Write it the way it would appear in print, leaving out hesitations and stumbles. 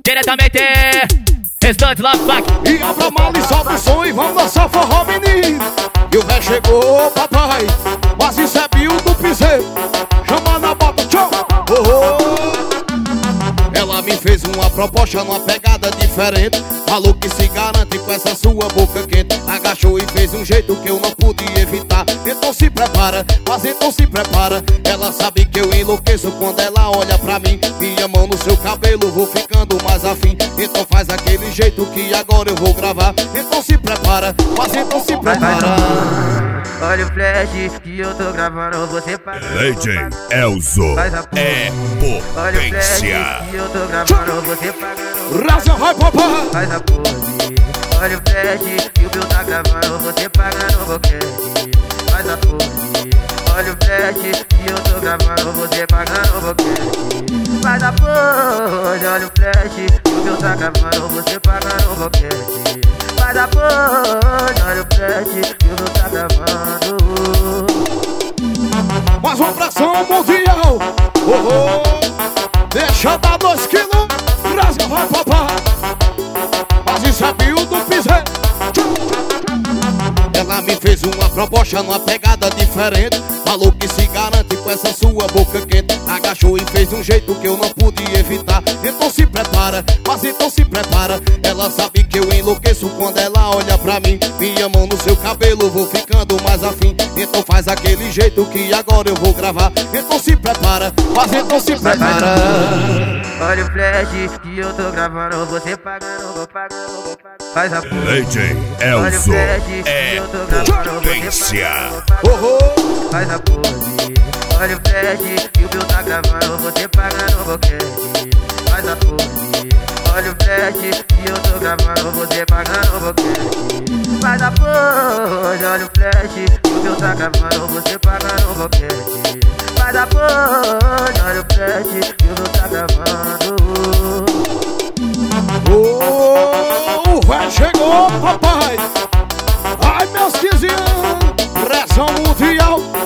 Diretamente, restante lá do saque. E abra a mala e solta o som e vamos dançar forró, menino. E o velho chegou, papai, mas isso é bio do piseiro. Chama na bota, tchau. Ela me fez uma proposta numa pegada diferente. Falou que se garante com essa sua boca quente. Agachou e fez um jeito que eu não pude evitar. Então se prepara, mas então se prepara. Ela sabe que eu enlouqueço quando ela olha pra mim. Minha mão no seu cabelo, vou ficando mais afim. Então faz aquele jeito que agora eu vou gravar. Então se prepara, mas então se prepara. Olha o flash que eu tô gravando, você paga. DJ Elzo é potência. Que eu tô gravando, você paga. Raza vai, papai. Faz a pose. Olha o flash que o meu tá gravando, você paga no boquete. Faz a pose. Olha o flash que eu tô gravando, você paga no boquete. Faz a pose. Olha o flash que o meu tá gravando, você paga no boquete. Faz a pose. Olha o flash que o meu tá gravando. Mais uma pressão mundial. Deixa dar 2 quilos. Rasga vai, papai. Mas isso é bio do piseiro. Ela me fez uma proposta numa pegada diferente. Falou que se garante com essa sua boca quente. Agachou e fez um jeito que eu não pude evitar. Então se prepara, mas então se prepara. Ela sabe que eu enlouqueço quando ela olha pra mim. Minha mão no seu cabelo, vou ficando mais afim. Então faz aquele jeito que agora eu vou gravar. Então se prepara, mas então se prepara. Olha o flash que eu tô gravando, você pagando, vou pagando, vou pagando. Faz a pose. DJ Elzo é potência. Faz a pose. Olha o flash que o meu tá gravando, você paga no boquete. Faz a pose. Olha o flash que eu tô gravando, você paga no boquete. Faz a pose. Olha o flash que o meu tá gravando, você paga no boquete. Faz a pose. Olha o flash que o meu tá gravando. O velho chegou, papai. Ai, meus 15 anos. Pressão mundial.